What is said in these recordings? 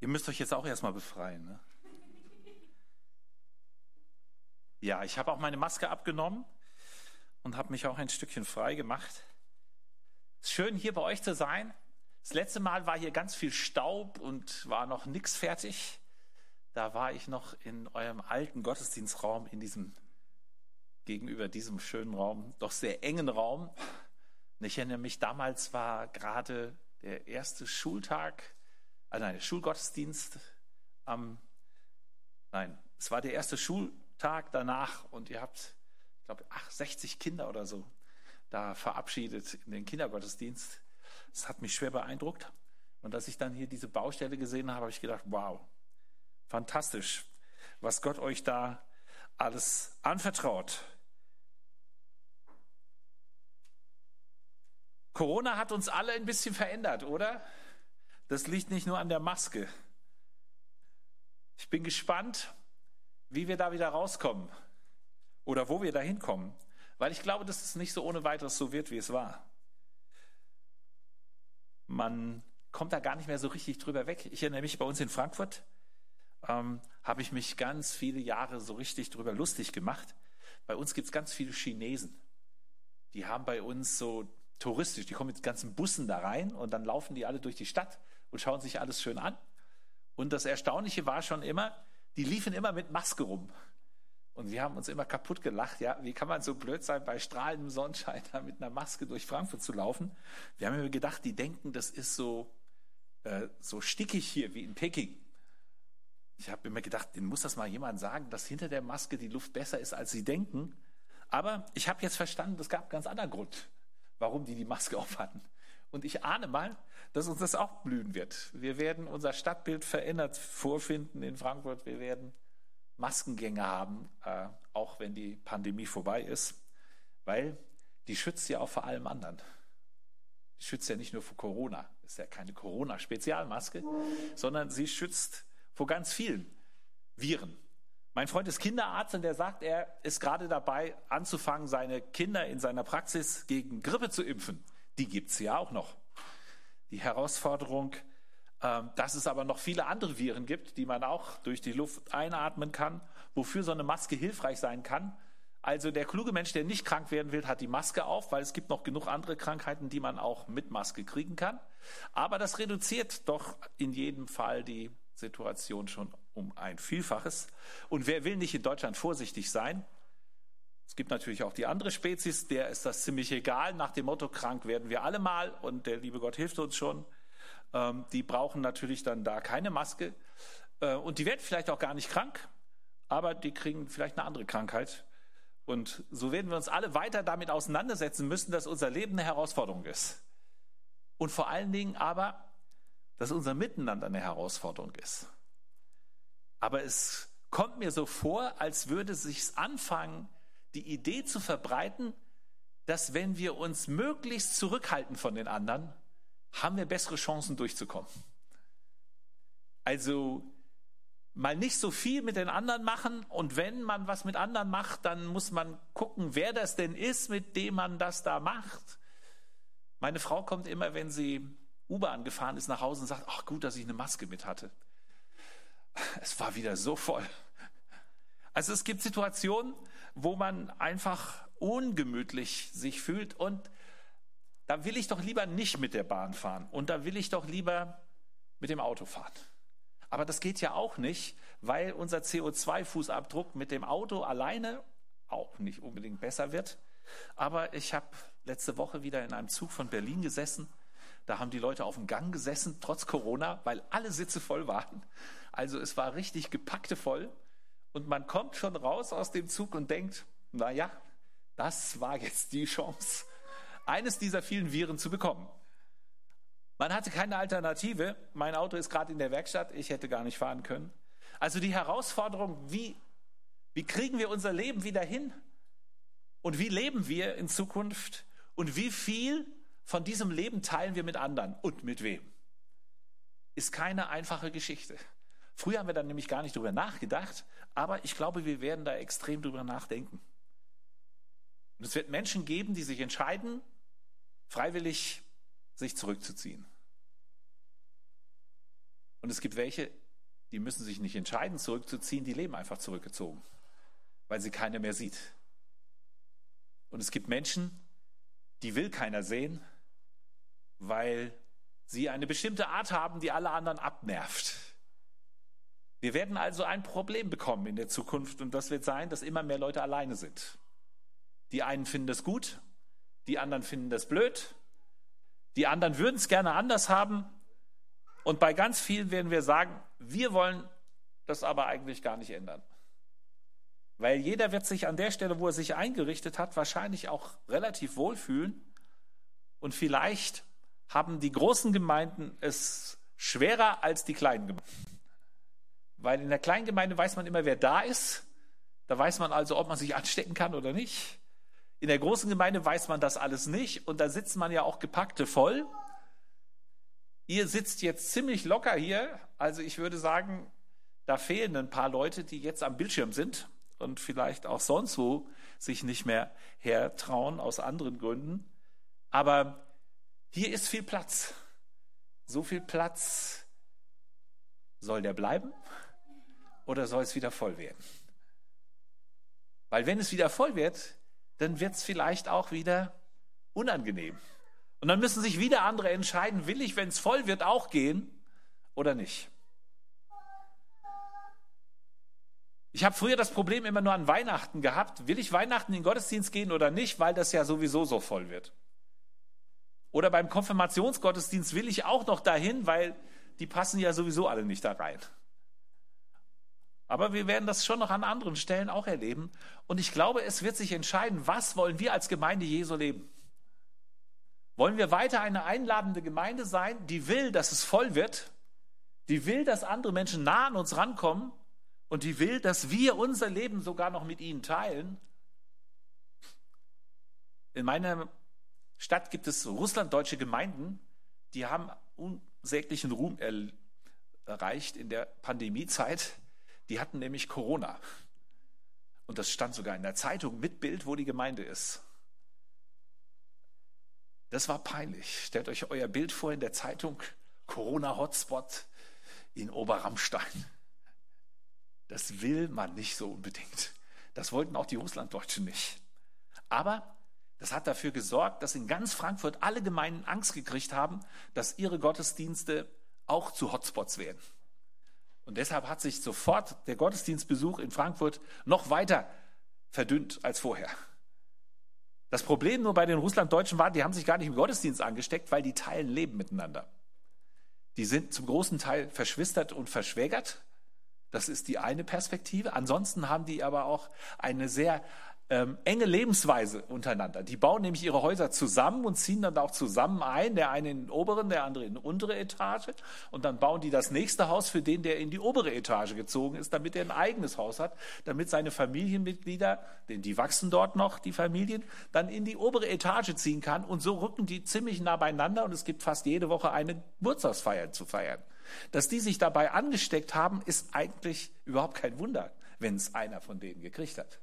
Ihr müsst euch jetzt auch erstmal befreien, ne? Ja, ich habe auch meine Maske abgenommen und habe mich auch ein Stückchen frei gemacht. Es ist schön, hier bei euch zu sein. Das letzte Mal war hier ganz viel Staub und war noch nichts fertig. Da war ich noch in eurem alten Gottesdienstraum, gegenüber diesem schönen Raum, doch sehr engen Raum. Und ich erinnere mich, damals war gerade der erste Schulgottesdienst es war der erste Schultag danach und ihr habt, ich glaube, 60 Kinder oder so da verabschiedet in den Kindergottesdienst. Das hat mich schwer beeindruckt. Und als ich dann hier diese Baustelle gesehen habe, habe ich gedacht, wow, fantastisch, was Gott euch da alles anvertraut. Corona hat uns alle ein bisschen verändert, oder? Das liegt nicht nur an der Maske. Ich bin gespannt, wie wir da wieder rauskommen oder wo wir da hinkommen, weil ich glaube, dass es nicht so ohne weiteres so wird, wie es war. Man kommt da gar nicht mehr so richtig drüber weg. Ich erinnere mich, bei uns in Frankfurt habe ich mich ganz viele Jahre so richtig drüber lustig gemacht. Bei uns gibt es ganz viele Chinesen. Die haben bei uns so touristisch, die kommen mit ganzen Bussen da rein und dann laufen die alle durch die Stadt und schauen sich alles schön an. Und das Erstaunliche war schon immer, die liefen immer mit Maske rum. Und wir haben uns immer kaputt gelacht. Ja, wie kann man so blöd sein, bei strahlendem Sonnenschein da mit einer Maske durch Frankfurt zu laufen? Wir haben immer gedacht, die denken, das ist so stickig hier wie in Peking. Ich habe immer gedacht, denen muss das mal jemand sagen, dass hinter der Maske die Luft besser ist, als sie denken. Aber ich habe jetzt verstanden, es gab einen ganz anderen Grund, warum die Maske auf hatten. Und ich ahne mal, dass uns das auch blühen wird. Wir werden unser Stadtbild verändert vorfinden in Frankfurt. Wir werden Maskengänge haben, auch wenn die Pandemie vorbei ist, weil die schützt ja auch vor allem anderen. Die schützt ja nicht nur vor Corona. Das ist ja keine Corona-Spezialmaske, sondern sie schützt vor ganz vielen Viren. Mein Freund ist Kinderarzt und der sagt, er ist gerade dabei, anzufangen, seine Kinder in seiner Praxis gegen Grippe zu impfen. Die gibt es ja auch noch. Die Herausforderung, dass es aber noch viele andere Viren gibt, die man auch durch die Luft einatmen kann, wofür so eine Maske hilfreich sein kann. Also der kluge Mensch, der nicht krank werden will, hat die Maske auf, weil es gibt noch genug andere Krankheiten, die man auch mit Maske kriegen kann. Aber das reduziert doch in jedem Fall die Situation schon um ein Vielfaches. Und wer will nicht in Deutschland vorsichtig sein? Es gibt natürlich auch die andere Spezies, der ist das ziemlich egal, nach dem Motto, krank werden wir alle mal und der liebe Gott hilft uns schon. Die brauchen natürlich dann da keine Maske und die werden vielleicht auch gar nicht krank, aber die kriegen vielleicht eine andere Krankheit. Und so werden wir uns alle weiter damit auseinandersetzen müssen, dass unser Leben eine Herausforderung ist. Und vor allen Dingen aber, dass unser Miteinander eine Herausforderung ist. Aber es kommt mir so vor, als würde sich's anfangen, die Idee zu verbreiten, dass wenn wir uns möglichst zurückhalten von den anderen, haben wir bessere Chancen durchzukommen. Also mal nicht so viel mit den anderen machen und wenn man was mit anderen macht, dann muss man gucken, wer das denn ist, mit dem man das da macht. Meine Frau kommt immer, wenn sie U-Bahn gefahren ist, nach Hause und sagt, ach gut, dass ich eine Maske mit hatte. Es war wieder so voll. Also es gibt Situationen, wo man einfach ungemütlich sich fühlt und da will ich doch lieber nicht mit der Bahn fahren und da will ich doch lieber mit dem Auto fahren. Aber das geht ja auch nicht, weil unser CO2-Fußabdruck mit dem Auto alleine auch nicht unbedingt besser wird. Aber ich habe letzte Woche wieder in einem Zug von Berlin gesessen. Da haben die Leute auf dem Gang gesessen, trotz Corona, weil alle Sitze voll waren. Also es war richtig gepackte voll. Und man kommt schon raus aus dem Zug und denkt, naja, das war jetzt die Chance, eines dieser vielen Viren zu bekommen. Man hatte keine Alternative. Mein Auto ist gerade in der Werkstatt. Ich hätte gar nicht fahren können. Also die Herausforderung, wie kriegen wir unser Leben wieder hin? Und wie leben wir in Zukunft? Und wie viel von diesem Leben teilen wir mit anderen? Und mit wem? Ist keine einfache Geschichte. Früher haben wir dann nämlich gar nicht drüber nachgedacht, aber ich glaube, wir werden da extrem drüber nachdenken. Und es wird Menschen geben, die sich entscheiden, freiwillig sich zurückzuziehen. Und es gibt welche, die müssen sich nicht entscheiden, zurückzuziehen, die leben einfach zurückgezogen, weil sie keiner mehr sieht. Und es gibt Menschen, die will keiner sehen, weil sie eine bestimmte Art haben, die alle anderen abnervt. Wir werden also ein Problem bekommen in der Zukunft und das wird sein, dass immer mehr Leute alleine sind. Die einen finden das gut, die anderen finden das blöd, die anderen würden es gerne anders haben und bei ganz vielen werden wir sagen, wir wollen das aber eigentlich gar nicht ändern. Weil jeder wird sich an der Stelle, wo er sich eingerichtet hat, wahrscheinlich auch relativ wohlfühlen und vielleicht haben die großen Gemeinden es schwerer als die kleinen Gemeinden. Weil in der kleinen Gemeinde weiß man immer, wer da ist. Da weiß man also, ob man sich anstecken kann oder nicht. In der großen Gemeinde weiß man das alles nicht. Und da sitzt man ja auch gepackte voll. Ihr sitzt jetzt ziemlich locker hier. Also ich würde sagen, da fehlen ein paar Leute, die jetzt am Bildschirm sind und vielleicht auch sonst wo sich nicht mehr hertrauen aus anderen Gründen. Aber hier ist viel Platz. So viel Platz, soll der bleiben oder soll es wieder voll werden? Weil wenn es wieder voll wird, dann wird es vielleicht auch wieder unangenehm. Und dann müssen sich wieder andere entscheiden, will ich, wenn es voll wird, auch gehen oder nicht? Ich habe früher das Problem immer nur an Weihnachten gehabt. Will ich Weihnachten in den Gottesdienst gehen oder nicht, weil das ja sowieso so voll wird? Oder beim Konfirmationsgottesdienst will ich auch noch dahin, weil die passen ja sowieso alle nicht da rein. Aber wir werden das schon noch an anderen Stellen auch erleben. Und ich glaube, es wird sich entscheiden, was wollen wir als Gemeinde Jesu leben? Wollen wir weiter eine einladende Gemeinde sein, die will, dass es voll wird, die will, dass andere Menschen nah an uns rankommen und die will, dass wir unser Leben sogar noch mit ihnen teilen? In meiner Stadt gibt es russlanddeutsche Gemeinden, die haben unsäglichen Ruhm erreicht in der Pandemiezeit. Die hatten nämlich Corona. Und das stand sogar in der Zeitung mit Bild, wo die Gemeinde ist. Das war peinlich. Stellt euch euer Bild vor in der Zeitung, Corona-Hotspot in Oberramstein. Das will man nicht so unbedingt. Das wollten auch die Russlanddeutschen nicht. Aber das hat dafür gesorgt, dass in ganz Frankfurt alle Gemeinden Angst gekriegt haben, dass ihre Gottesdienste auch zu Hotspots werden. Und deshalb hat sich sofort der Gottesdienstbesuch in Frankfurt noch weiter verdünnt als vorher. Das Problem nur bei den Russlanddeutschen war, die haben sich gar nicht im Gottesdienst angesteckt, weil die teilen Leben miteinander. Die sind zum großen Teil verschwistert und verschwägert. Das ist die eine Perspektive. Ansonsten haben die aber auch eine sehr enge Lebensweise untereinander. Die bauen nämlich ihre Häuser zusammen und ziehen dann auch zusammen ein, der eine in den oberen, der andere in die untere Etage. Und dann bauen die das nächste Haus für den, der in die obere Etage gezogen ist, damit er ein eigenes Haus hat, damit seine Familienmitglieder, denn die wachsen dort noch, die Familien, dann in die obere Etage ziehen kann. Und so rücken die ziemlich nah beieinander und es gibt fast jede Woche eine Geburtstagsfeier zu feiern. Dass die sich dabei angesteckt haben, ist eigentlich überhaupt kein Wunder, wenn es einer von denen gekriegt hat.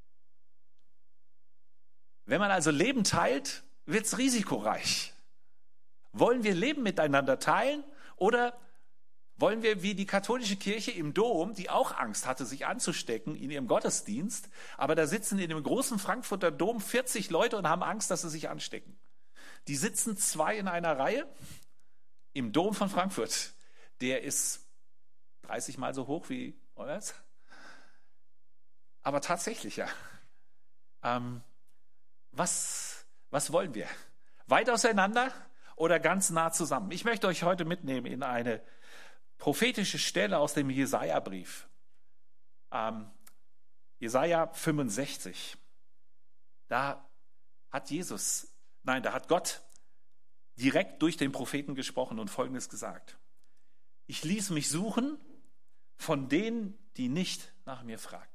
Wenn man also Leben teilt, wird es risikoreich. Wollen wir Leben miteinander teilen oder wollen wir wie die katholische Kirche im Dom, die auch Angst hatte, sich anzustecken in ihrem Gottesdienst, aber da sitzen in dem großen Frankfurter Dom 40 Leute und haben Angst, dass sie sich anstecken. Die sitzen 2 in einer Reihe im Dom von Frankfurt. Der ist 30 Mal so hoch wie euers. Aber tatsächlich, ja. Was wollen wir? Weit auseinander oder ganz nah zusammen? Ich möchte euch heute mitnehmen in eine prophetische Stelle aus dem Jesaja-Brief. Jesaja 65. Da hat Gott direkt durch den Propheten gesprochen und Folgendes gesagt. Ich ließ mich suchen von denen, die nicht nach mir fragten.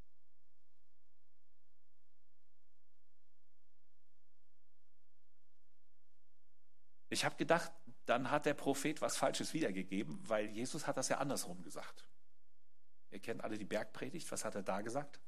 Ich habe gedacht, dann hat der Prophet was Falsches wiedergegeben, weil Jesus hat das ja andersrum gesagt. Ihr kennt alle die Bergpredigt, was hat er da gesagt?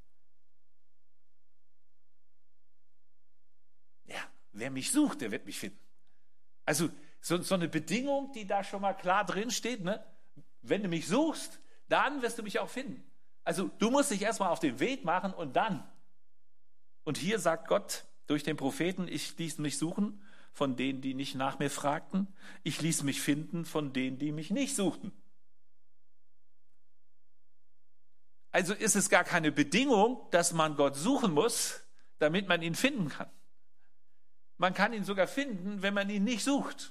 Ja, wer mich sucht, der wird mich finden. Also so eine Bedingung, die da schon mal klar drin steht, ne? wenn du mich suchst, dann wirst du mich auch finden. Also du musst dich erstmal auf den Weg machen und dann. Und hier sagt Gott durch den Propheten, ich ließ mich suchen von denen, die nicht nach mir fragten. Ich ließ mich finden von denen, die mich nicht suchten. Also ist es gar keine Bedingung, dass man Gott suchen muss, damit man ihn finden kann. Man kann ihn sogar finden, wenn man ihn nicht sucht.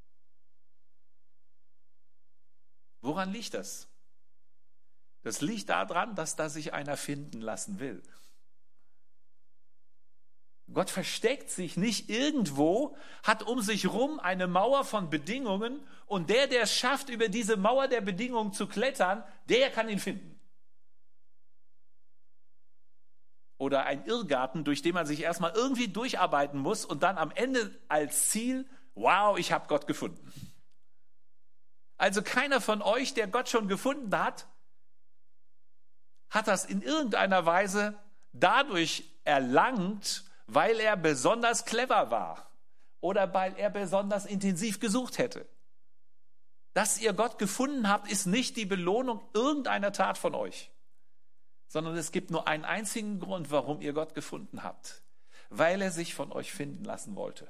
Woran liegt das? Das liegt daran, dass da sich einer finden lassen will. Gott versteckt sich nicht irgendwo, hat um sich rum eine Mauer von Bedingungen und der es schafft, über diese Mauer der Bedingungen zu klettern, der kann ihn finden. Oder ein Irrgarten, durch den man sich erstmal irgendwie durcharbeiten muss und dann am Ende als Ziel, wow, ich habe Gott gefunden. Also keiner von euch, der Gott schon gefunden hat, hat das in irgendeiner Weise dadurch erlangt, weil er besonders clever war oder weil er besonders intensiv gesucht hätte. Dass ihr Gott gefunden habt, ist nicht die Belohnung irgendeiner Tat von euch, sondern es gibt nur einen einzigen Grund, warum ihr Gott gefunden habt, weil er sich von euch finden lassen wollte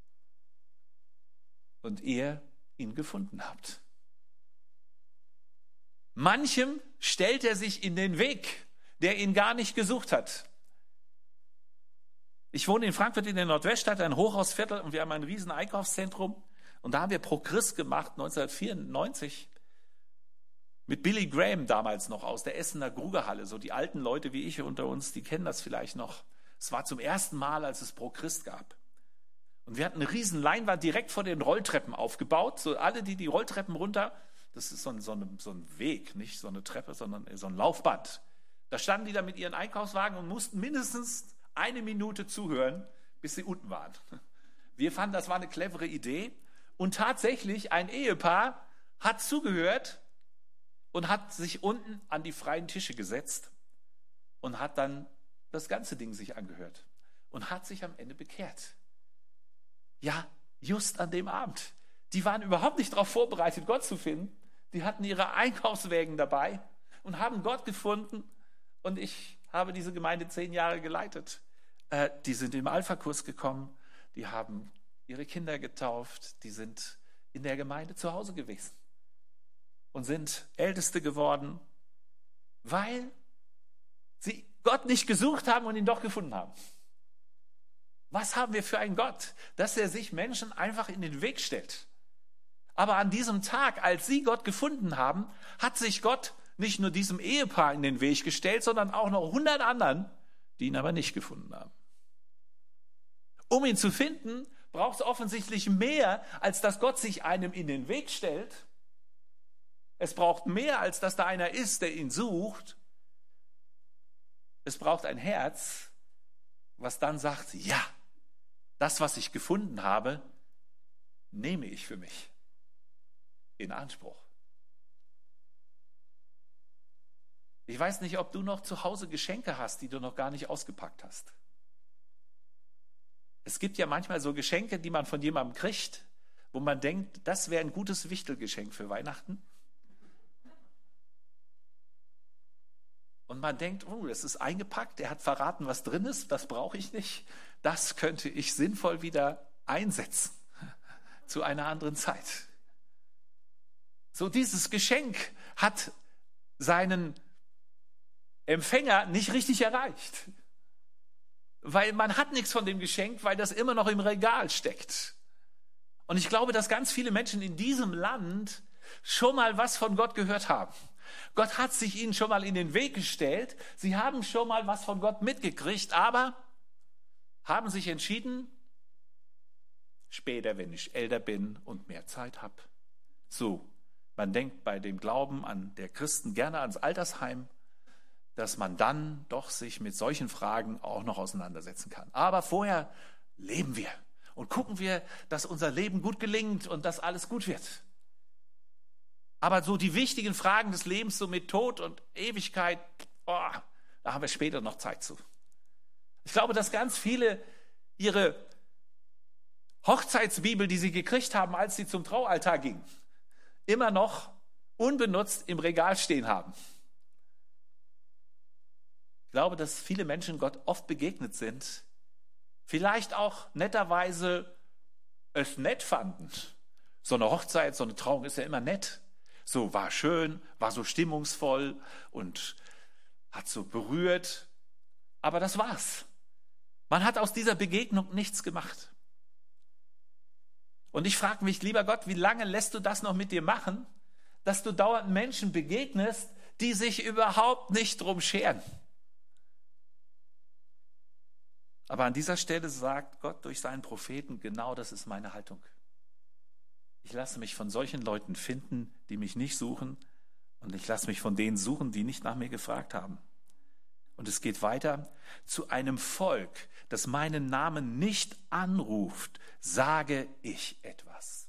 und ihr ihn gefunden habt. Manchem stellt er sich in den Weg, der ihn gar nicht gesucht hat. Ich wohne in Frankfurt in der Nordweststadt, ein Hochhausviertel, und wir haben ein riesen Einkaufszentrum. Und da haben wir ProChrist gemacht, 1994, mit Billy Graham damals noch aus der Essener Grugerhalle. So die alten Leute wie ich unter uns, die kennen das vielleicht noch. Es war zum ersten Mal, als es ProChrist gab. Und wir hatten eine riesen Leinwand direkt vor den Rolltreppen aufgebaut. So alle, die Rolltreppen runter, das ist so ein Weg, nicht so eine Treppe, sondern so ein Laufband. Da standen die da mit ihren Einkaufswagen und mussten mindestens 1 Minute zuhören, bis sie unten waren. Wir fanden, das war eine clevere Idee. Und tatsächlich, ein Ehepaar hat zugehört und hat sich unten an die freien Tische gesetzt und hat dann das ganze Ding sich angehört und hat sich am Ende bekehrt. Ja, just an dem Abend. Die waren überhaupt nicht darauf vorbereitet, Gott zu finden. Die hatten ihre Einkaufswägen dabei und haben Gott gefunden. Und ich habe diese Gemeinde 10 Jahre geleitet. Die sind im Alpha-Kurs gekommen, die haben ihre Kinder getauft, die sind in der Gemeinde zu Hause gewesen und sind Älteste geworden, weil sie Gott nicht gesucht haben und ihn doch gefunden haben. Was haben wir für einen Gott, dass er sich Menschen einfach in den Weg stellt? Aber an diesem Tag, als sie Gott gefunden haben, hat sich Gott nicht nur diesem Ehepaar in den Weg gestellt, sondern auch noch 100 anderen, die ihn aber nicht gefunden haben. Um ihn zu finden, braucht es offensichtlich mehr, als dass Gott sich einem in den Weg stellt. Es braucht mehr, als dass da einer ist, der ihn sucht. Es braucht ein Herz, was dann sagt, ja, das, was ich gefunden habe, nehme ich für mich in Anspruch. Ich weiß nicht, ob du noch zu Hause Geschenke hast, die du noch gar nicht ausgepackt hast. Es gibt ja manchmal so Geschenke, die man von jemandem kriegt, wo man denkt, das wäre ein gutes Wichtelgeschenk für Weihnachten. Und man denkt, oh, das ist eingepackt, er hat verraten, was drin ist, das brauche ich nicht. Das könnte ich sinnvoll wieder einsetzen zu einer anderen Zeit. So, dieses Geschenk hat seinen Empfänger nicht richtig erreicht. Weil man hat nichts von dem Geschenk, weil das immer noch im Regal steckt. Und ich glaube, dass ganz viele Menschen in diesem Land schon mal was von Gott gehört haben. Gott hat sich ihnen schon mal in den Weg gestellt. Sie haben schon mal was von Gott mitgekriegt, aber haben sich entschieden, später, wenn ich älter bin und mehr Zeit habe. So, man denkt bei dem Glauben an der Christen gerne ans Altersheim, dass man dann doch sich mit solchen Fragen auch noch auseinandersetzen kann. Aber vorher leben wir und gucken wir, dass unser Leben gut gelingt und dass alles gut wird. Aber so die wichtigen Fragen des Lebens, so mit Tod und Ewigkeit, da haben wir später noch Zeit zu. Ich glaube, dass ganz viele ihre Hochzeitsbibel, die sie gekriegt haben, als sie zum Traualtar gingen, immer noch unbenutzt im Regal stehen haben. Ich glaube, dass viele Menschen Gott oft begegnet sind, vielleicht auch netterweise es nett fanden. So eine Hochzeit, so eine Trauung ist ja immer nett. So war schön, war so stimmungsvoll und hat so berührt. Aber das war's. Man hat aus dieser Begegnung nichts gemacht. Und ich frage mich, lieber Gott, wie lange lässt du das noch mit dir machen, dass du dauernd Menschen begegnest, die sich überhaupt nicht drum scheren? Aber an dieser Stelle sagt Gott durch seinen Propheten, genau das ist meine Haltung. Ich lasse mich von solchen Leuten finden, die mich nicht suchen, und ich lasse mich von denen suchen, die nicht nach mir gefragt haben. Und es geht weiter: Zu einem Volk, das meinen Namen nicht anruft, sage ich etwas.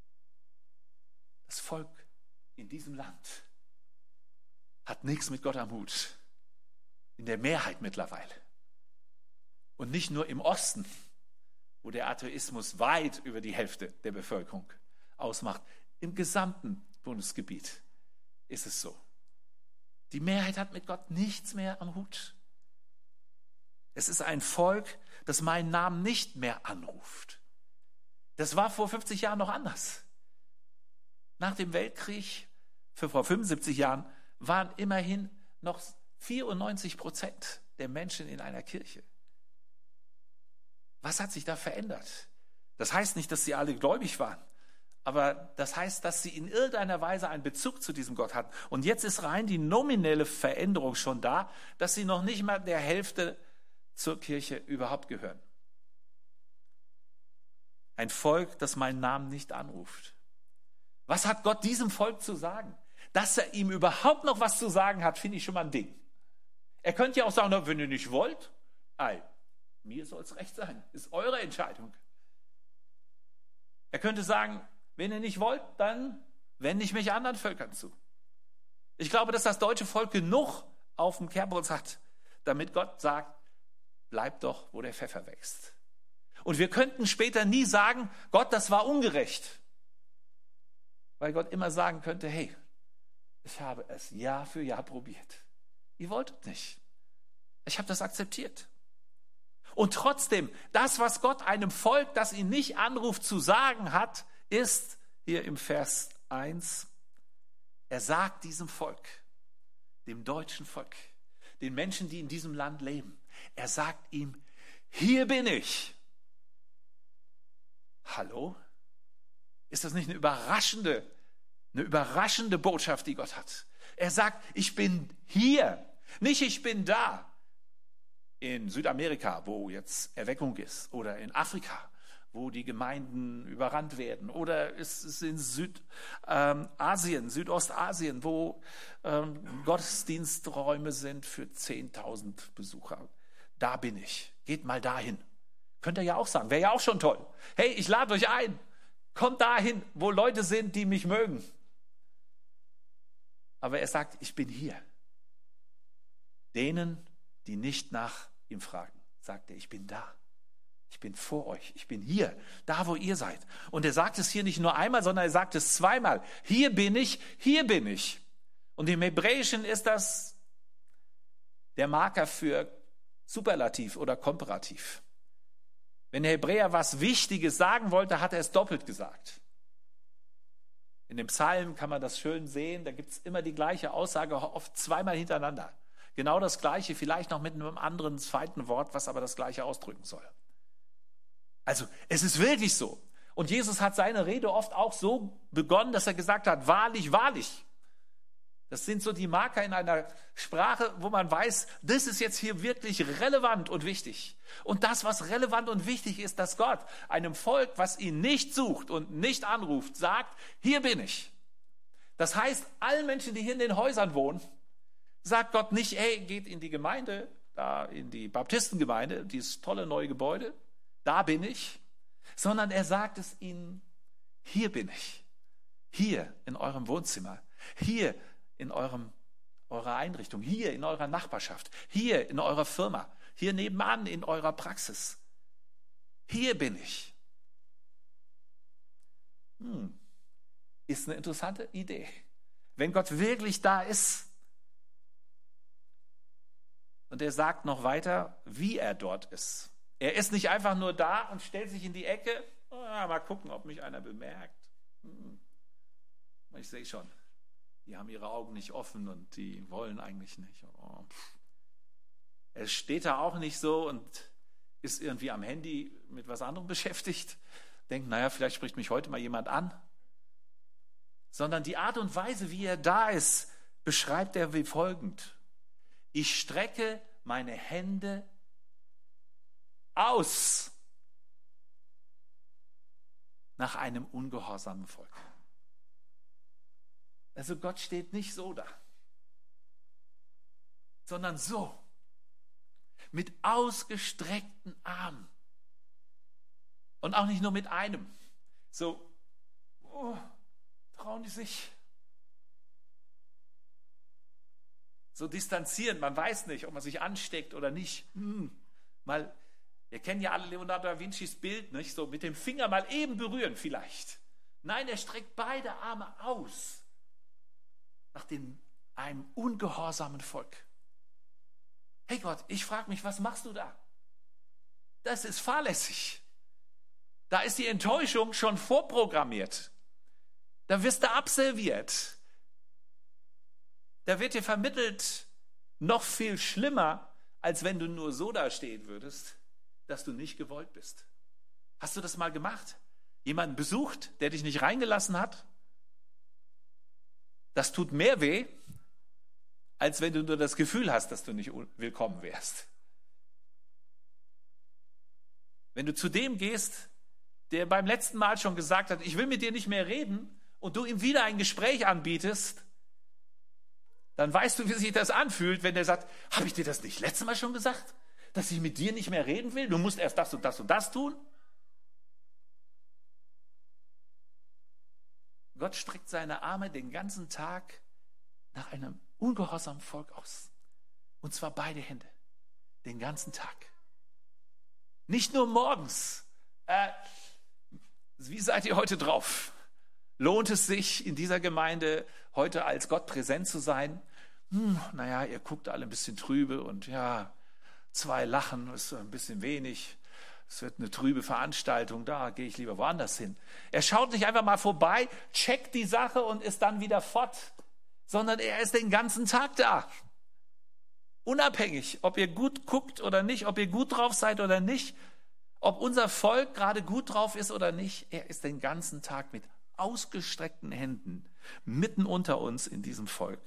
Das Volk in diesem Land hat nichts mit Gott am Hut. In der Mehrheit mittlerweile. Und nicht nur im Osten, wo der Atheismus weit über die Hälfte der Bevölkerung ausmacht. Im gesamten Bundesgebiet ist es so. Die Mehrheit hat mit Gott nichts mehr am Hut. Es ist ein Volk, das meinen Namen nicht mehr anruft. Das war vor 50 Jahren noch anders. Nach dem Weltkrieg, vor 75 Jahren, waren immerhin noch 94% der Menschen in einer Kirche. Was hat sich da verändert? Das heißt nicht, dass sie alle gläubig waren, aber das heißt, dass sie in irgendeiner Weise einen Bezug zu diesem Gott hatten. Und jetzt ist rein die nominelle Veränderung schon da, dass sie noch nicht mal der Hälfte zur Kirche überhaupt gehören. Ein Volk, das meinen Namen nicht anruft. Was hat Gott diesem Volk zu sagen? Dass er ihm überhaupt noch was zu sagen hat, finde ich schon mal ein Ding. Er könnte ja auch sagen, wenn ihr nicht wollt, mir soll es recht sein, ist eure Entscheidung. Er könnte sagen, wenn ihr nicht wollt, dann wende ich mich anderen Völkern zu. Ich glaube, dass das deutsche Volk genug auf dem Kerbholz hat, damit Gott sagt, bleibt doch, wo der Pfeffer wächst. Und wir könnten später nie sagen, Gott, das war ungerecht. Weil Gott immer sagen könnte, hey, ich habe es Jahr für Jahr probiert. Ihr wolltet nicht. Ich habe das akzeptiert. Und trotzdem, das, was Gott einem Volk, das ihn nicht anruft, zu sagen hat, ist hier im Vers 1, er sagt diesem Volk, dem deutschen Volk, den Menschen, die in diesem Land leben, er sagt ihm, hier bin ich. Hallo? Ist das nicht eine überraschende Botschaft, die Gott hat? Er sagt, ich bin hier, nicht ich bin da. In Südamerika, wo jetzt Erweckung ist, oder in Afrika, wo die Gemeinden überrannt werden, oder ist es in Südostasien, wo Gottesdiensträume sind für 10.000 Besucher. Da bin ich. Geht mal dahin. Könnt ihr ja auch sagen, wäre ja auch schon toll. Hey, ich lade euch ein. Kommt dahin, wo Leute sind, die mich mögen. Aber er sagt, ich bin hier. Denen, die nicht nach ihm fragen, sagt er, ich bin da. Ich bin vor euch. Ich bin hier, da wo ihr seid. Und er sagt es hier nicht nur einmal, sondern er sagt es zweimal. Hier bin ich, hier bin ich. Und im Hebräischen ist das der Marker für Superlativ oder Komparativ. Wenn der Hebräer was Wichtiges sagen wollte, hat er es doppelt gesagt. In dem Psalm kann man das schön sehen, da gibt es immer die gleiche Aussage, oft zweimal hintereinander. Genau das Gleiche, vielleicht noch mit einem anderen zweiten Wort, was aber das Gleiche ausdrücken soll. Also, es ist wirklich so. Und Jesus hat seine Rede oft auch so begonnen, dass er gesagt hat, wahrlich, wahrlich. Das sind so die Marker in einer Sprache, wo man weiß, das ist jetzt hier wirklich relevant und wichtig. Und das, was relevant und wichtig ist, dass Gott einem Volk, was ihn nicht sucht und nicht anruft, sagt, hier bin ich. Das heißt, allen Menschen, die hier in den Häusern wohnen, sagt Gott nicht, hey, geht in die Gemeinde, da in die Baptistengemeinde, dieses tolle neue Gebäude, da bin ich, sondern er sagt es ihnen, hier bin ich, hier in eurem Wohnzimmer, hier in eurer Einrichtung, hier in eurer Nachbarschaft, hier in eurer Firma, hier nebenan in eurer Praxis. Hier bin ich. Ist eine interessante Idee. wenn Gott wirklich da ist. Und er sagt noch weiter, wie er dort ist. Er ist nicht einfach nur da und stellt sich in die Ecke. Mal gucken, ob mich einer bemerkt. Ich sehe schon, die haben ihre Augen nicht offen und die wollen eigentlich nicht. Er steht da auch nicht so und ist irgendwie am Handy mit was anderem beschäftigt. Denkt, naja, vielleicht spricht mich heute mal jemand an. Sondern die Art und Weise, wie er da ist, beschreibt er wie folgend. Ich strecke meine Hände aus nach einem ungehorsamen Volk. Also Gott steht nicht so da, sondern so, mit ausgestreckten Armen. Und auch nicht nur mit einem. So, trauen die sich? So distanzieren, man weiß nicht, ob man sich ansteckt oder nicht. Wir kennen ja alle Leonardo da Vincis Bild, nicht? So mit dem Finger mal eben berühren vielleicht. Nein, er streckt beide Arme aus nach einem ungehorsamen Volk. Hey Gott, ich frage mich, was machst du da? Das ist fahrlässig. Da ist die Enttäuschung schon vorprogrammiert. Da wirst du abserviert. Da wird dir vermittelt, noch viel schlimmer, als wenn du nur so da stehen würdest, dass du nicht gewollt bist. Hast du das mal gemacht? Jemanden besucht, der dich nicht reingelassen hat? Das tut mehr weh, als wenn du nur das Gefühl hast, dass du nicht willkommen wärst. Wenn du zu dem gehst, der beim letzten Mal schon gesagt hat, ich will mit dir nicht mehr reden, und du ihm wieder ein Gespräch anbietest, dann weißt du, wie sich das anfühlt, wenn der sagt, habe ich dir das nicht letztes Mal schon gesagt, dass ich mit dir nicht mehr reden will? Du musst erst das und das und das tun. Gott streckt seine Arme den ganzen Tag nach einem ungehorsamen Volk aus. Und zwar beide Hände. Den ganzen Tag. Nicht nur morgens. Wie seid ihr heute drauf? Lohnt es sich, in dieser Gemeinde heute als Gott präsent zu sein? Naja, ihr guckt alle ein bisschen trübe und ja, 2 lachen ist ein bisschen wenig. Es wird eine trübe Veranstaltung, da gehe ich lieber woanders hin. Er schaut nicht einfach mal vorbei, checkt die Sache und ist dann wieder fort, sondern er ist den ganzen Tag da. Unabhängig, ob ihr gut guckt oder nicht, ob ihr gut drauf seid oder nicht, ob unser Volk gerade gut drauf ist oder nicht, er ist den ganzen Tag mit ausgestreckten Händen mitten unter uns in diesem Volk.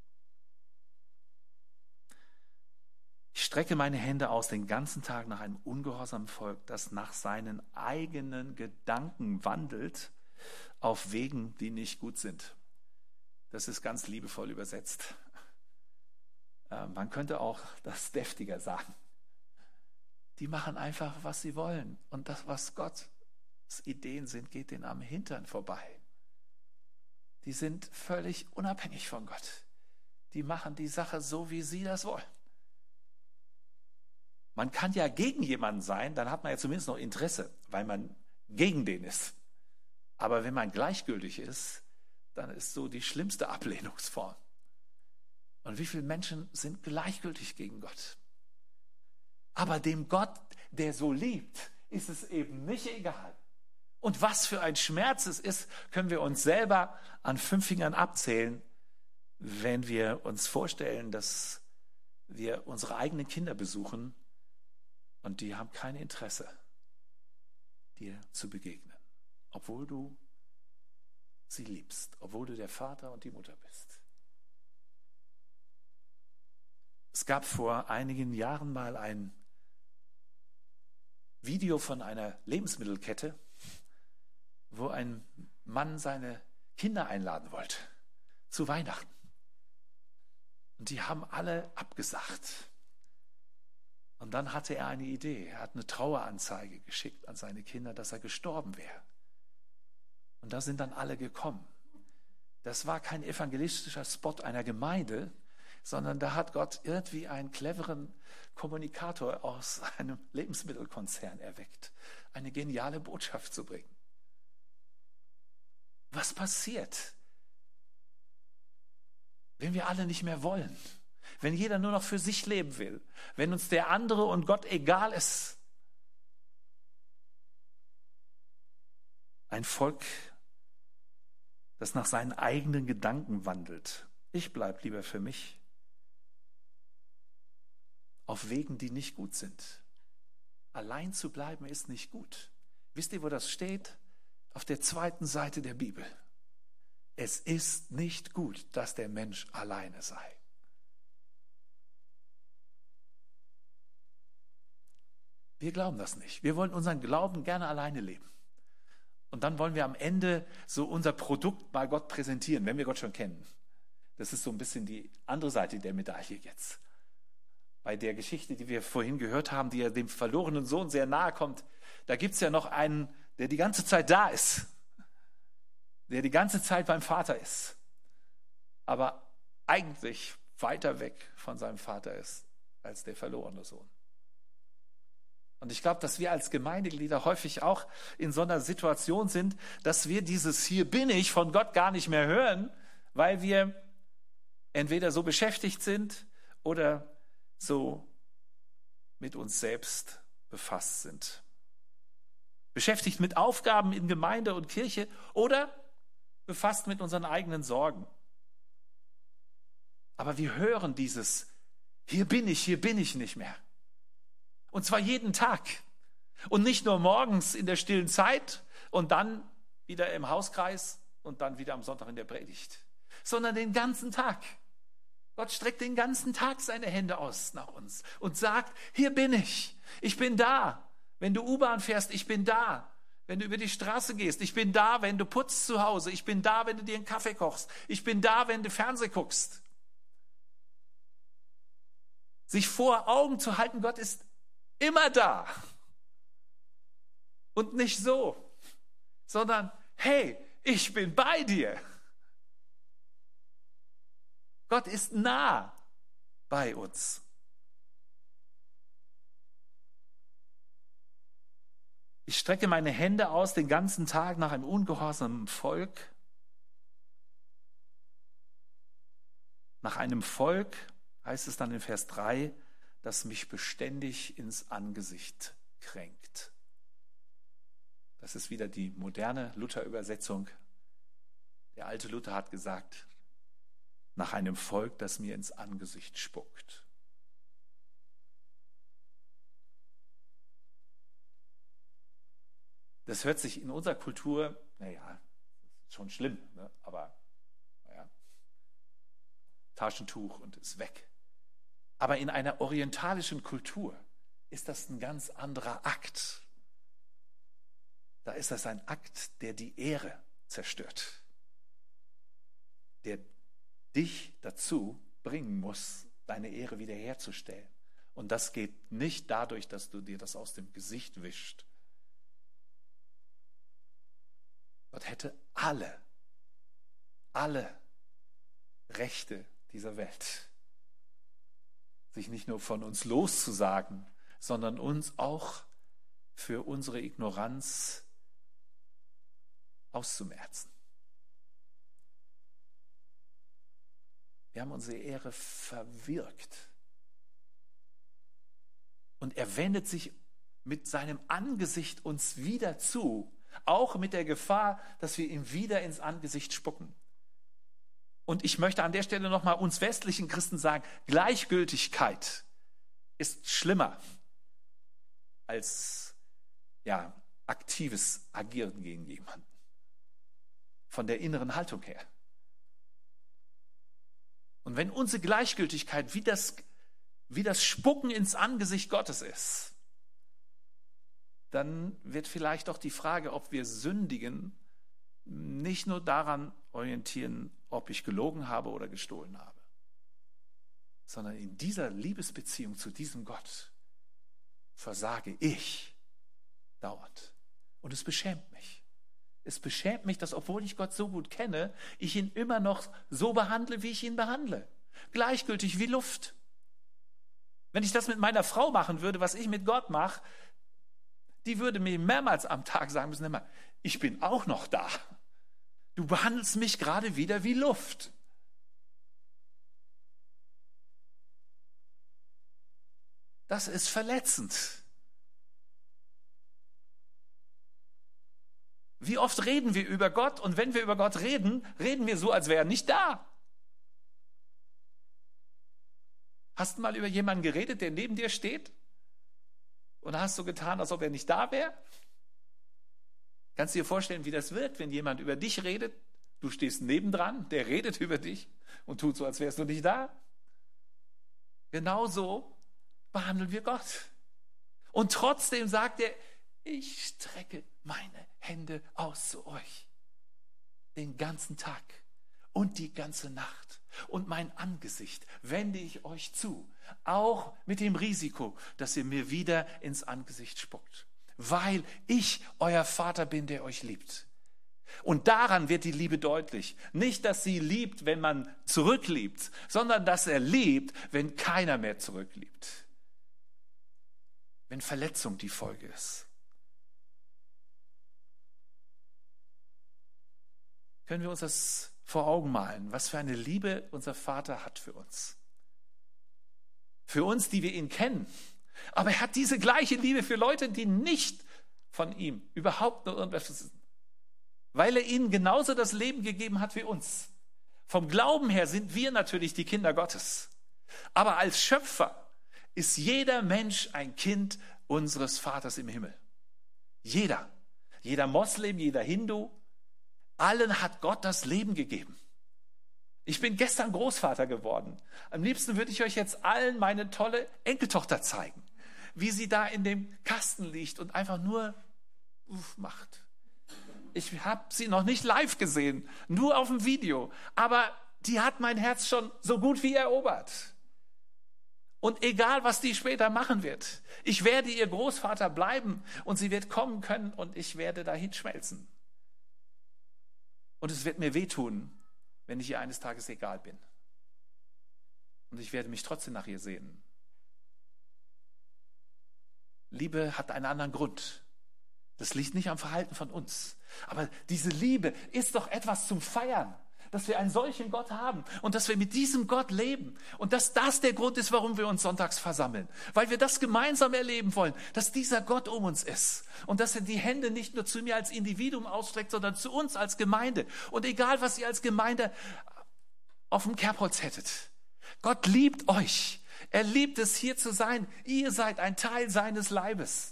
Ich strecke meine Hände aus den ganzen Tag nach einem ungehorsamen Volk, das nach seinen eigenen Gedanken wandelt, auf Wegen, die nicht gut sind. Das ist ganz liebevoll übersetzt. Man könnte auch das deftiger sagen. Die machen einfach, was sie wollen. Und das, was Gottes Ideen sind, geht denen am Hintern vorbei. Die sind völlig unabhängig von Gott. Die machen die Sache so, wie sie das wollen. Man kann ja gegen jemanden sein, dann hat man ja zumindest noch Interesse, weil man gegen den ist. Aber wenn man gleichgültig ist, dann ist so die schlimmste Ablehnungsform. Und wie viele Menschen sind gleichgültig gegen Gott? Aber dem Gott, der so liebt, ist es eben nicht egal. Und was für ein Schmerz es ist, können wir uns selber an 5 Fingern abzählen, wenn wir uns vorstellen, dass wir unsere eigenen Kinder besuchen und die haben kein Interesse, dir zu begegnen, obwohl du sie liebst, obwohl du der Vater und die Mutter bist. Es gab vor einigen Jahren mal ein Video von einer Lebensmittelkette, wo ein Mann seine Kinder einladen wollte zu Weihnachten. Und die haben alle abgesagt. Und dann hatte er eine Idee. Er hat eine Traueranzeige geschickt an seine Kinder, dass er gestorben wäre. Und da sind dann alle gekommen. Das war kein evangelistischer Spot einer Gemeinde, sondern da hat Gott irgendwie einen cleveren Kommunikator aus einem Lebensmittelkonzern erweckt, eine geniale Botschaft zu bringen. Was passiert, Wenn wir alle nicht mehr wollen, wenn jeder nur noch für sich leben will, wenn uns der andere und Gott egal ist. Ein Volk, das nach seinen eigenen Gedanken wandelt. Ich bleibe lieber für mich. Auf Wegen, die nicht gut sind. Allein zu bleiben ist nicht gut. Wisst ihr, wo das steht? Auf der 2. Seite der Bibel. Es ist nicht gut, dass der Mensch alleine sei. Wir glauben das nicht. Wir wollen unseren Glauben gerne alleine leben. Und dann wollen wir am Ende so unser Produkt bei Gott präsentieren, wenn wir Gott schon kennen. Das ist so ein bisschen die andere Seite der Medaille jetzt. Bei der Geschichte, die wir vorhin gehört haben, die ja dem verlorenen Sohn sehr nahe kommt, da gibt es ja noch einen, der die ganze Zeit da ist. Der die ganze Zeit beim Vater ist. Aber eigentlich weiter weg von seinem Vater ist als der verlorene Sohn. Und ich glaube, dass wir als Gemeindeglieder häufig auch in so einer Situation sind, dass wir dieses Hier bin ich von Gott gar nicht mehr hören, weil wir entweder so beschäftigt sind oder so mit uns selbst befasst sind. Beschäftigt mit Aufgaben in Gemeinde und Kirche oder befasst mit unseren eigenen Sorgen. Aber wir hören dieses hier bin ich nicht mehr. Und zwar jeden Tag. Und nicht nur morgens in der stillen Zeit und dann wieder im Hauskreis und dann wieder am Sonntag in der Predigt, sondern den ganzen Tag. Gott streckt den ganzen Tag seine Hände aus nach uns und sagt, hier bin ich. Ich bin da. Wenn du U-Bahn fährst, ich bin da. Wenn du über die Straße gehst, ich bin da, wenn du putzt zu Hause. Ich bin da, wenn du dir einen Kaffee kochst. Ich bin da, wenn du Fernsehen guckst. Sich vor Augen zu halten, Gott ist immer da. Und nicht so, sondern hey, ich bin bei dir. Gott ist nah bei uns. Ich strecke meine Hände aus den ganzen Tag nach einem ungehorsamen Volk. Nach einem Volk, heißt es dann in Vers 3, das mich beständig ins Angesicht kränkt. Das ist wieder die moderne Luther-Übersetzung. Der alte Luther hat gesagt, nach einem Volk, das mir ins Angesicht spuckt. Das hört sich in unserer Kultur, schon schlimm, ne? Aber Taschentuch und ist weg. Aber in einer orientalischen Kultur ist das ein ganz anderer Akt. Da ist das ein Akt, der die Ehre zerstört. Der dich dazu bringen muss, deine Ehre wiederherzustellen. Und das geht nicht dadurch, dass du dir das aus dem Gesicht wischst. Gott hätte alle Rechte dieser Welt, sich nicht nur von uns loszusagen, sondern uns auch für unsere Ignoranz auszumerzen. Wir haben unsere Ehre verwirkt. Und er wendet sich mit seinem Angesicht uns wieder zu, auch mit der Gefahr, dass wir ihm wieder ins Angesicht spucken. Und ich möchte an der Stelle nochmal uns westlichen Christen sagen, Gleichgültigkeit ist schlimmer als aktives Agieren gegen jemanden. Von der inneren Haltung her. Und wenn unsere Gleichgültigkeit wie das Spucken ins Angesicht Gottes ist, dann wird vielleicht auch die Frage, ob wir sündigen, nicht nur daran orientieren, ob ich gelogen habe oder gestohlen habe, sondern in dieser Liebesbeziehung zu diesem Gott versage ich dauernd. Und es beschämt mich. Es beschämt mich, dass, obwohl ich Gott so gut kenne, ich ihn immer noch so behandle, wie ich ihn behandle. Gleichgültig wie Luft. Wenn ich das mit meiner Frau machen würde, was ich mit Gott mache, die würde mir mehrmals am Tag sagen müssen, ich bin auch noch da. Du behandelst mich gerade wieder wie Luft. Das ist verletzend. Wie oft reden wir über Gott und wenn wir über Gott reden, reden wir so, als wäre er nicht da. Hast du mal über jemanden geredet, der neben dir steht? Und hast du getan, als ob er nicht da wäre? Kannst du dir vorstellen, wie das wird, wenn jemand über dich redet? Du stehst nebendran, der redet über dich und tut so, als wärst du nicht da. Genauso behandeln wir Gott. Und trotzdem sagt er, ich strecke meine Hände aus zu euch. Den ganzen Tag und die ganze Nacht. Und mein Angesicht wende ich euch zu. Auch mit dem Risiko, dass ihr mir wieder ins Angesicht spuckt. Weil ich euer Vater bin, der euch liebt. Und daran wird die Liebe deutlich. Nicht, dass sie liebt, wenn man zurückliebt, sondern dass er liebt, wenn keiner mehr zurückliebt. Wenn Verletzung die Folge ist. Können wir uns das vor Augen malen, was für eine Liebe unser Vater hat für uns. Für uns, die wir ihn kennen. Aber er hat diese gleiche Liebe für Leute, die nicht von ihm überhaupt nur irgendwas wissen. Weil er ihnen genauso das Leben gegeben hat wie uns. Vom Glauben her sind wir natürlich die Kinder Gottes. Aber als Schöpfer ist jeder Mensch ein Kind unseres Vaters im Himmel. Jeder. Jeder Moslem, jeder Hindu. Allen hat Gott das Leben gegeben. Ich bin gestern Großvater geworden. Am liebsten würde ich euch jetzt allen meine tolle Enkeltochter zeigen, wie sie da in dem Kasten liegt und einfach nur macht. Ich habe sie noch nicht live gesehen, nur auf dem Video. Aber die hat mein Herz schon so gut wie erobert. Und egal, was die später machen wird, ich werde ihr Großvater bleiben und sie wird kommen können und ich werde dahin schmelzen. Und es wird mir wehtun, wenn ich ihr eines Tages egal bin. Und ich werde mich trotzdem nach ihr sehnen. Liebe hat einen anderen Grund. Das liegt nicht am Verhalten von uns. Aber diese Liebe ist doch etwas zum Feiern, dass wir einen solchen Gott haben und dass wir mit diesem Gott leben. Und dass das der Grund ist, warum wir uns sonntags versammeln. Weil wir das gemeinsam erleben wollen, dass dieser Gott um uns ist. Und dass er die Hände nicht nur zu mir als Individuum ausstreckt, sondern zu uns als Gemeinde. Und egal, was ihr als Gemeinde auf dem Kerbholz hättet. Gott liebt euch. Er liebt es, hier zu sein. Ihr seid ein Teil seines Leibes.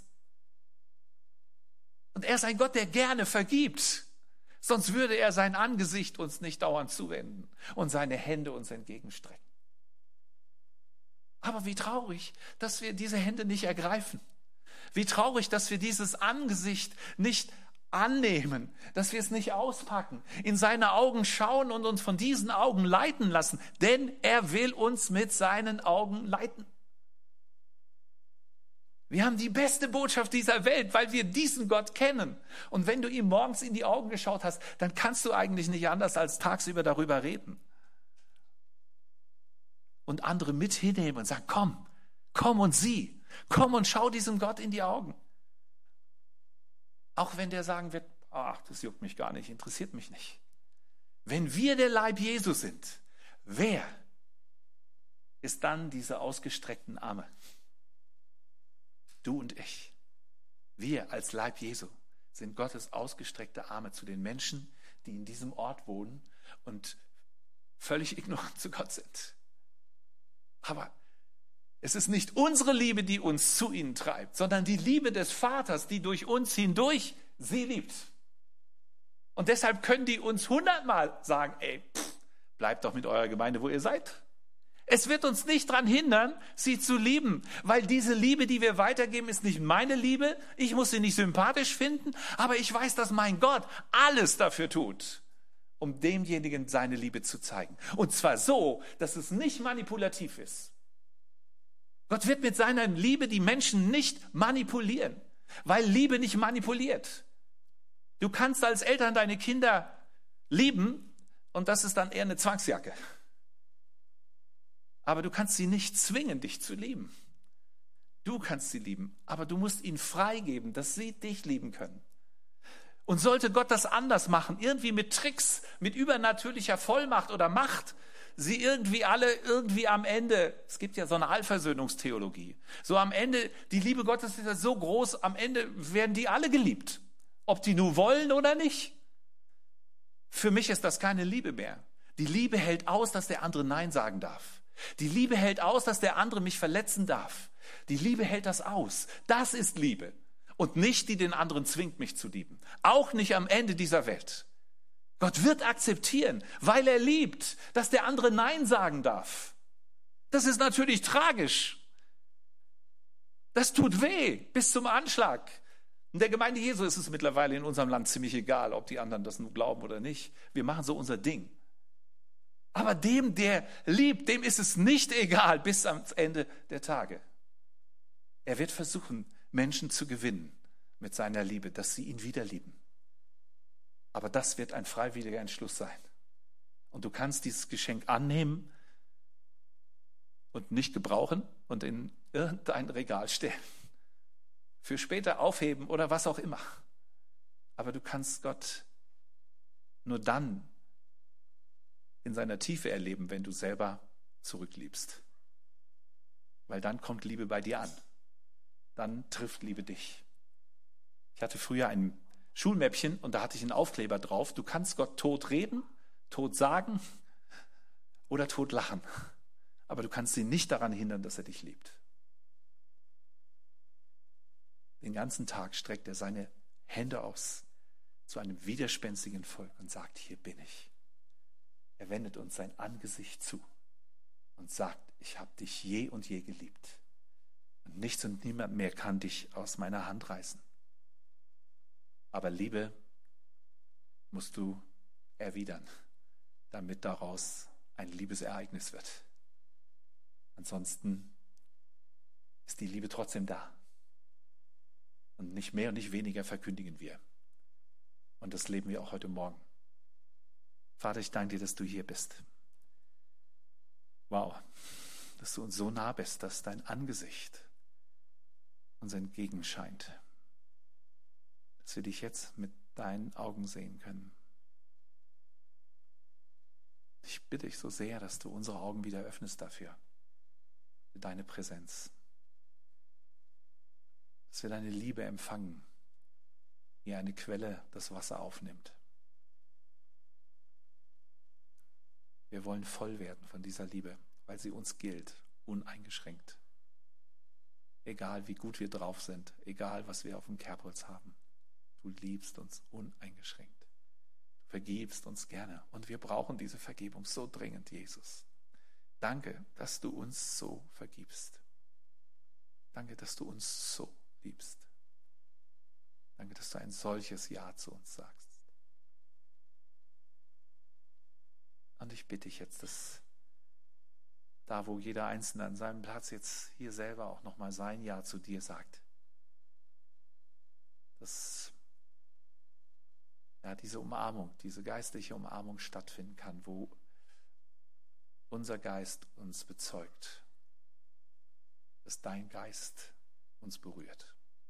Und er ist ein Gott, der gerne vergibt. Sonst würde er sein Angesicht uns nicht dauernd zuwenden und seine Hände uns entgegenstrecken. Aber wie traurig, dass wir diese Hände nicht ergreifen. Wie traurig, dass wir dieses Angesicht nicht annehmen, dass wir es nicht auspacken, in seine Augen schauen und uns von diesen Augen leiten lassen. Denn er will uns mit seinen Augen leiten. Wir haben die beste Botschaft dieser Welt, weil wir diesen Gott kennen. Und wenn du ihm morgens in die Augen geschaut hast, dann kannst du eigentlich nicht anders als tagsüber darüber reden. Und andere mit hinnehmen und sagen, komm und sieh. Komm und schau diesem Gott in die Augen. Auch wenn der sagen wird, ach, das juckt mich gar nicht, interessiert mich nicht. Wenn wir der Leib Jesu sind, wer ist dann diese ausgestreckten Arme? Du und ich. Wir als Leib Jesu sind Gottes ausgestreckte Arme zu den Menschen, die in diesem Ort wohnen und völlig ignorant zu Gott sind. Aber es ist nicht unsere Liebe, die uns zu ihnen treibt, sondern die Liebe des Vaters, die durch uns hindurch sie liebt. Und deshalb können die uns 100-mal sagen, bleibt doch mit eurer Gemeinde, wo ihr seid. Es wird uns nicht daran hindern, sie zu lieben, weil diese Liebe, die wir weitergeben, ist nicht meine Liebe. Ich muss sie nicht sympathisch finden, aber ich weiß, dass mein Gott alles dafür tut, um demjenigen seine Liebe zu zeigen. Und zwar so, dass es nicht manipulativ ist. Gott wird mit seiner Liebe die Menschen nicht manipulieren, weil Liebe nicht manipuliert. Du kannst als Eltern deine Kinder lieben und das ist dann eher eine Zwangsjacke. Aber du kannst sie nicht zwingen, dich zu lieben. Du kannst sie lieben, aber du musst ihnen freigeben, dass sie dich lieben können. Und sollte Gott das anders machen, irgendwie mit Tricks, mit übernatürlicher Vollmacht oder Macht, sie irgendwie alle irgendwie am Ende, es gibt ja so eine Allversöhnungstheologie, so am Ende, die Liebe Gottes ist ja so groß, am Ende werden die alle geliebt, ob die nur wollen oder nicht. Für mich ist das keine Liebe mehr. Die Liebe hält aus, dass der andere Nein sagen darf. Die Liebe hält aus, dass der andere mich verletzen darf. Die Liebe hält das aus. Das ist Liebe. Und nicht, die den anderen zwingt, mich zu lieben. Auch nicht am Ende dieser Welt. Gott wird akzeptieren, weil er liebt, dass der andere Nein sagen darf. Das ist natürlich tragisch. Das tut weh bis zum Anschlag. In der Gemeinde Jesu ist es mittlerweile in unserem Land ziemlich egal, ob die anderen das nun glauben oder nicht. Wir machen so unser Ding. Aber dem, der liebt, dem ist es nicht egal bis ans Ende der Tage. Er wird versuchen, Menschen zu gewinnen mit seiner Liebe, dass sie ihn wieder lieben. Aber das wird ein freiwilliger Entschluss sein. Und du kannst dieses Geschenk annehmen und nicht gebrauchen und in irgendein Regal stellen. Für später aufheben oder was auch immer. Aber du kannst Gott nur dann in seiner Tiefe erleben, wenn du selber zurückliebst. Weil dann kommt Liebe bei dir an. Dann trifft Liebe dich. Ich hatte früher ein Schulmäppchen und da hatte ich einen Aufkleber drauf. Du kannst Gott tot reden, tot sagen oder tot lachen. Aber du kannst ihn nicht daran hindern, dass er dich liebt. Den ganzen Tag streckt er seine Hände aus zu einem widerspenstigen Volk und sagt, hier bin ich. Er wendet uns sein Angesicht zu und sagt, ich habe dich je und je geliebt. Und nichts und niemand mehr kann dich aus meiner Hand reißen. Aber Liebe musst du erwidern, damit daraus ein Liebesereignis wird. Ansonsten ist die Liebe trotzdem da. Und nicht mehr und nicht weniger verkündigen wir. Und das leben wir auch heute Morgen. Vater, ich danke dir, dass du hier bist. Wow, dass du uns so nah bist, dass dein Angesicht uns entgegenscheint. Dass wir dich jetzt mit deinen Augen sehen können. Ich bitte dich so sehr, dass du unsere Augen wieder öffnest dafür. Für deine Präsenz. Dass wir deine Liebe empfangen, wie eine Quelle das Wasser aufnimmt. Wir wollen voll werden von dieser Liebe, weil sie uns gilt, uneingeschränkt. Egal wie gut wir drauf sind, egal was wir auf dem Kerbholz haben, du liebst uns uneingeschränkt. Du vergibst uns gerne und wir brauchen diese Vergebung so dringend, Jesus. Danke, dass du uns so vergibst. Danke, dass du uns so liebst. Danke, dass du ein solches Ja zu uns sagst. Und ich bitte dich jetzt, dass da, wo jeder Einzelne an seinem Platz jetzt hier selber auch nochmal sein Ja zu dir sagt, dass ja, diese Umarmung, diese geistliche Umarmung stattfinden kann, wo unser Geist uns bezeugt, dass dein Geist uns berührt.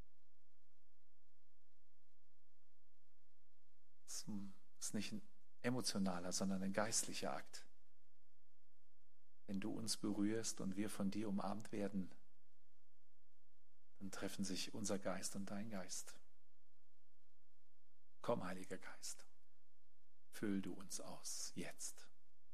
Es ist nicht ein emotionaler, sondern ein geistlicher Akt. Wenn du uns berührst und wir von dir umarmt werden, dann treffen sich unser Geist und dein Geist. Komm, Heiliger Geist, füll du uns aus, jetzt.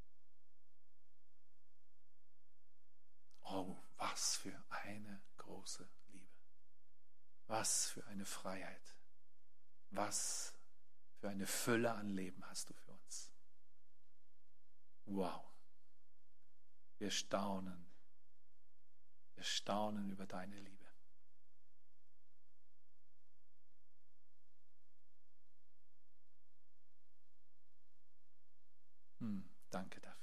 Oh, was für eine große Liebe. Was für eine Freiheit. Was für eine Fülle an Leben hast du für uns. Wow. Wir staunen über deine Liebe. Danke dafür.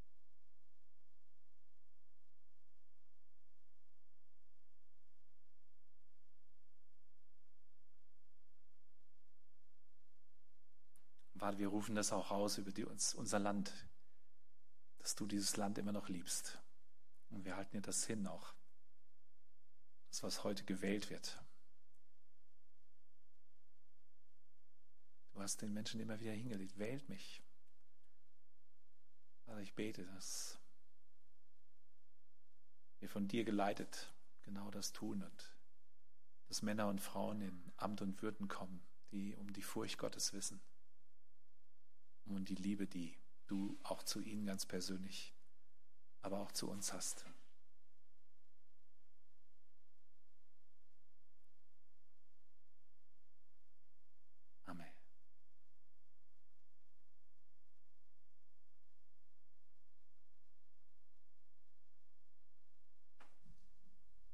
Vater, wir rufen das auch aus über unser Land, dass du dieses Land immer noch liebst. Und wir halten dir das hin auch, das, was heute gewählt wird. Du hast den Menschen immer wieder hingelegt, wählt mich. Also ich bete, dass wir von dir geleitet genau das tun und dass Männer und Frauen in Amt und Würden kommen, die um die Furcht Gottes wissen, um die Liebe, die du auch zu ihnen ganz persönlich, aber auch zu uns hast.